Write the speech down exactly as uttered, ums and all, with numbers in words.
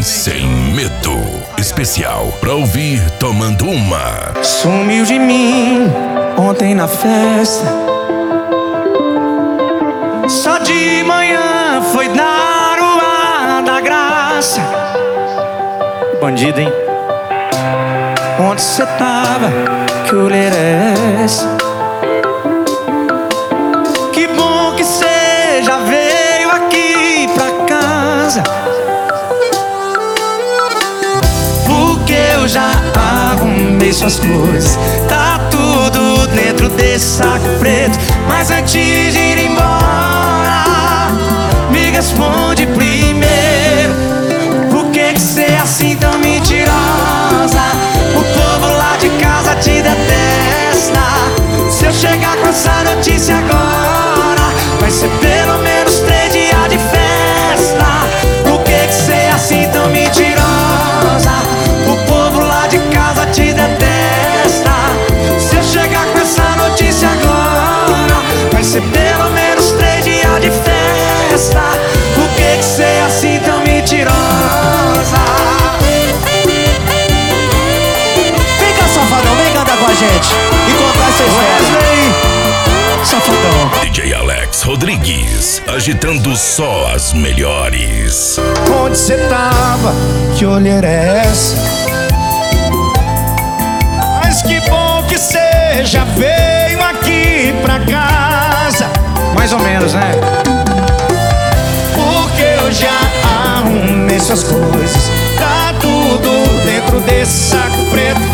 Sem Medo. Especial pra ouvir tomando uma. Sumiu de mim ontem na festa. Só de manhã foi dar o ar da graça. Bandido, hein? Onde cê tava? Que olheira é essa? Que bom que cê já veio aqui pra casa, porque eu já arrumei suas coisas. Tá tudo dentro desse saco preto. Mas antes de ir embora, me responde primeiro: por que que cê é assim tão mentirosa? O povo lá de casa te detesta. Se eu chegar com essa notícia agora, vai ser pelo menos três dias de festa. Por que que cê é assim tão mentirosa? O povo lá de casa te detesta. Se eu chegar com essa notícia agora, vai ser pelo menos três dias de festa. Por que que cê é assim tão mentirosa? Vem cá, safadão, vem cantar com a gente e contar essa história. Safadão. D J Alex Rodrigues, agitando só as melhores. Onde cê tava? Que olheira é essa? Mas que bom que cê já veio aqui pra casa. Mais ou menos, né? Porque eu já arrumei suas coisas. Tá tudo dentro desse saco preto.